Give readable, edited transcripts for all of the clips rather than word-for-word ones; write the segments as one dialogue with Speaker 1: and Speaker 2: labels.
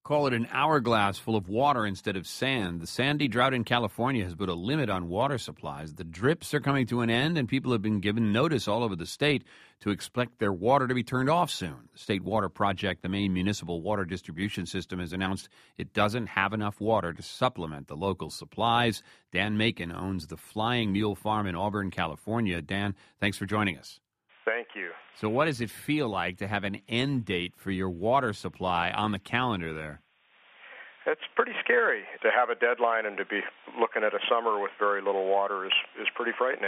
Speaker 1: Call it an hourglass full of water instead of sand. The sandy drought in California has put a limit on water supplies. The drips are coming to an end, and people have been given notice all over the state to expect their water to be turned off soon. The State Water Project, the main municipal water distribution system, has announced it doesn't have enough water to supplement the local supplies. Dan Macon owns the Flying Mule Farm in Auburn, California. Dan, thanks for joining us.
Speaker 2: Thank you.
Speaker 1: So what does it feel like to have an end date for your water supply on the calendar there?
Speaker 2: It's pretty scary to have a deadline and to be looking at a summer with very little water is pretty frightening.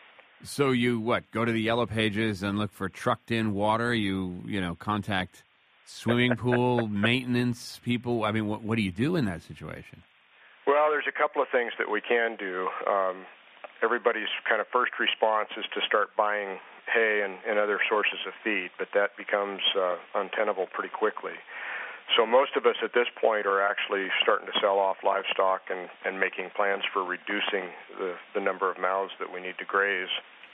Speaker 1: So you, go to the Yellow Pages and look for trucked-in water? You contact swimming pool maintenance people? I mean, what do you do in that situation?
Speaker 2: Well, there's a couple of things that we can do. Everybody's kind of first response is to start buying hay and other sources of feed, but that becomes untenable pretty quickly. So most of us at this point are actually starting to sell off livestock and making plans for reducing the number of mouths that we need to graze.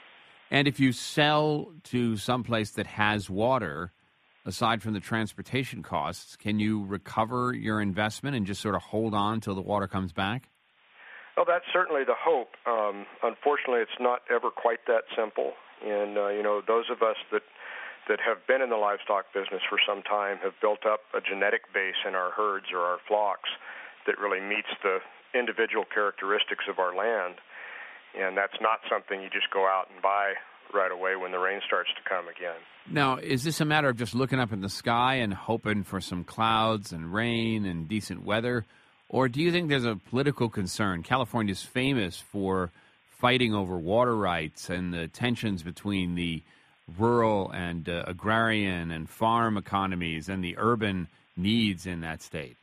Speaker 1: And if you sell to someplace that has water, aside from the transportation costs, can you recover your investment and just sort of hold on till the water comes back?
Speaker 2: Well, that's certainly the hope. Unfortunately, it's not ever quite that simple. And, those of us that have been in the livestock business for some time have built up a genetic base in our herds or our flocks that really meets the individual characteristics of our land. And that's not something you just go out and buy right away when the rain starts to come again.
Speaker 1: Now, is this a matter of just looking up in the sky and hoping for some clouds and rain and decent weather? Or do you think there's a political concern? California's famous for fighting over water rights and the tensions between the rural and agrarian and farm economies and the urban needs in that state.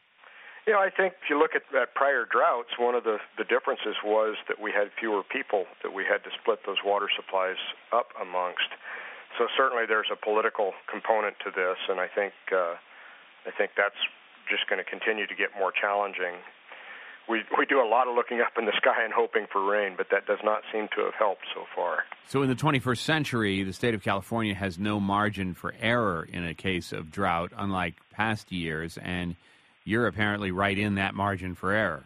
Speaker 2: I think if you look at prior droughts, one of the differences was that we had fewer people that we had to split those water supplies up amongst. So certainly there's a political component to this, and I think that's just going to continue to get more challenging. We do a lot of looking up in the sky and hoping for rain, but that does not seem to have helped so far.
Speaker 1: So in the 21st century, the state of California has no margin for error in a case of drought, unlike past years, and you're apparently right in that margin for error.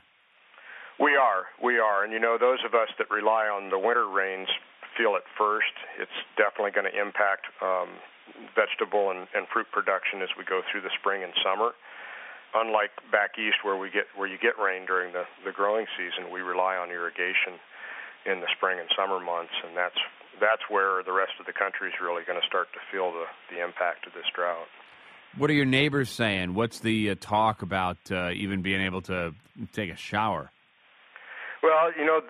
Speaker 1: We are. And, those of us that rely on the winter rains feel it first. It's definitely going to impact vegetable and fruit production as we go through the spring and summer. Unlike back east where you get rain during the growing season, we rely on irrigation in the spring and summer months, and that's where the rest of the country is really going to start to feel the impact of this drought. What are your neighbors saying? What's the talk about even being able to take a shower?
Speaker 2: Well,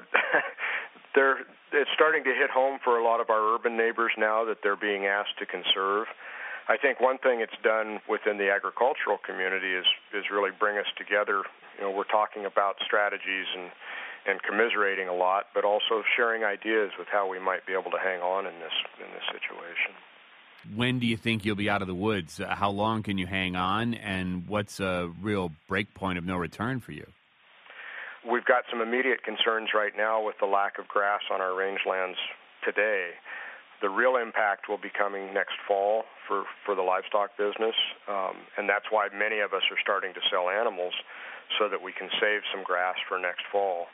Speaker 2: it's starting to hit home for a lot of our urban neighbors now that they're being asked to conserve. I think one thing it's done within the agricultural community is really bring us together. We're talking about strategies and commiserating a lot, but also sharing ideas with how we might be able to hang on in this situation.
Speaker 1: When do you think you'll be out of the woods? How long can you hang on, and what's a real break point of no return for you?
Speaker 2: We've got some immediate concerns right now with the lack of grass on our rangelands today. The real impact will be coming next fall for the livestock business, and that's why many of us are starting to sell animals so that we can save some grass for next fall.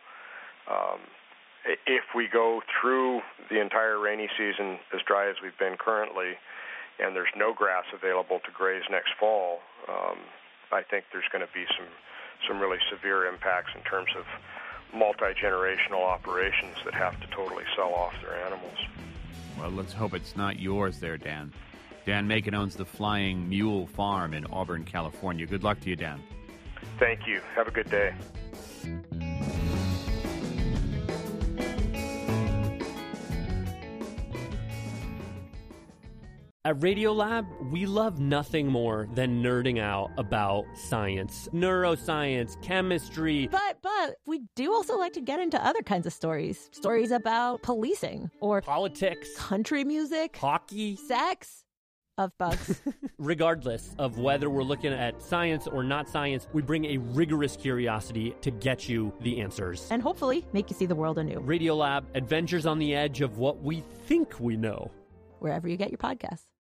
Speaker 2: If we go through the entire rainy season as dry as we've been currently, and there's no grass available to graze next fall, I think there's going to be some really severe impacts in terms of multi-generational operations that have to totally sell off their animals.
Speaker 1: Well, let's hope it's not yours there, Dan. Dan Macon owns the Flying Mule Farm in Auburn, California. Good luck to you, Dan.
Speaker 2: Thank you. Have a good day.
Speaker 3: At Radiolab, we love nothing more than nerding out about science, neuroscience, chemistry.
Speaker 4: But we do also like to get into other kinds of stories. Stories about policing or
Speaker 3: politics,
Speaker 4: country music,
Speaker 3: hockey,
Speaker 4: sex, of bugs.
Speaker 3: Regardless of whether we're looking at science or not science, we bring a rigorous curiosity to get you the answers.
Speaker 4: And hopefully make you see the world anew.
Speaker 3: Radiolab, adventures on the edge of what we think we know.
Speaker 4: Wherever you get your podcasts.